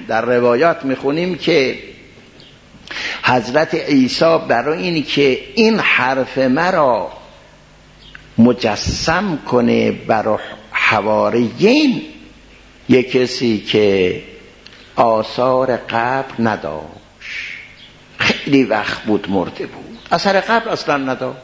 در روایات میخونیم که حضرت عیسی برای اینی که این حرف مرا مجسم کنه بر حواریین، یک کسی که آثار قبر نداشت، خیلی وقت بود مرده بود، اثر قبر اصلا نداشت،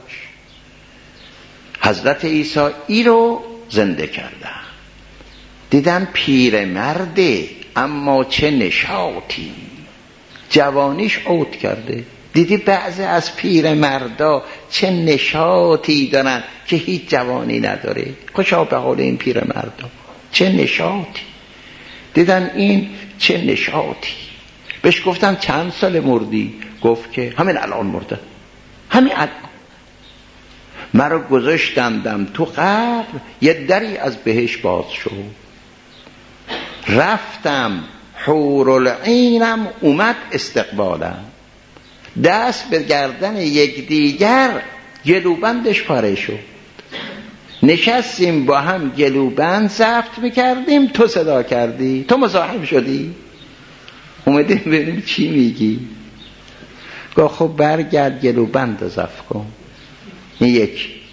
حضرت عیسی ای رو زنده کردن. دیدن پیرمرده اما چه نشاطی، جوانیش عود کرده. دیدی بعضی از پیرمردا چه نشاطی دارن که هیچ جوانی نداره. خوشا به حال این پیرمردا، چه نشاطی. دیدن این چه نشاطی. بهش گفتم چند سال مردی؟ گفت که همین الان مرده، همین الان. مرا گذاشتندم تو قبر، یه دری از بهش باز شد، رفتم حورالعینم اومد استقبالم، دست به گردن یک دیگر گلوبندش پاره شد. نشستیم با هم گلوبند زفت میکردیم، تو صدا کردی، تو مزاحم شدی، اومدیم ببینیم چی میگی. گفت خب برگرد گلوبند زفت کن. این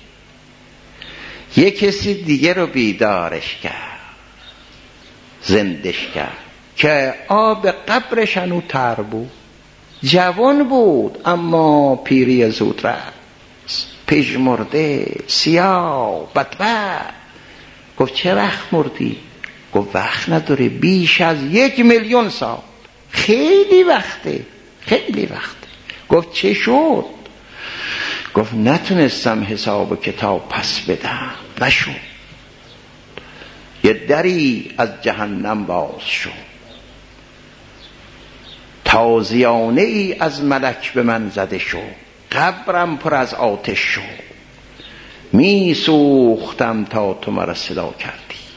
یک کسی دیگه رو بیدارش کرد، زندش کرد که آب قبرش هنو تر بود، جوان بود اما پیری زود رفت، پژمرده، سیاه، بدبخت. گفت چه وقت مردی؟ گفت وقت نداره، بیش از 1,000,000 سال، خیلی وقته، خیلی وقته. گفت چه شد؟ گفت نتونستم حساب و کتاب پس بدم، نشد. یه دری از جهنم باز شد، تازیانه ای از ملک به من زده شد، قبرم پر از آتش شد، می سوختم تا تو مرا صدا کردی.